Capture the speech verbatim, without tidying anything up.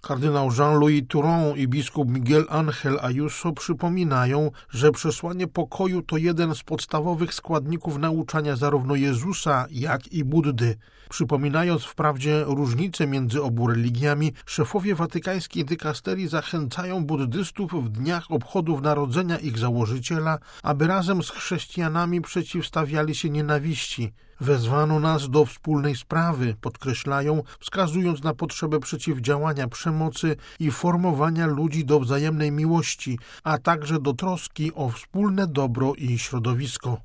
Kardynał Jean-Louis Touron i biskup Miguel Ángel Ayuso przypominają, że przesłanie pokoju to jeden z podstawowych składników nauczania zarówno Jezusa, jak i Buddy. Przypominając wprawdzie różnice między obu religiami, szefowie watykańskiej dykasterii zachęcają buddystów w dniach obchodów narodzenia ich założyciela, aby razem z chrześcijanami przeciwstawiali się nienawiści. Wezwano nas do wspólnej sprawy, podkreślają, wskazując na potrzebę przeciwdziałania przemocy i formowania ludzi do wzajemnej miłości, a także do troski o wspólne dobro i środowisko.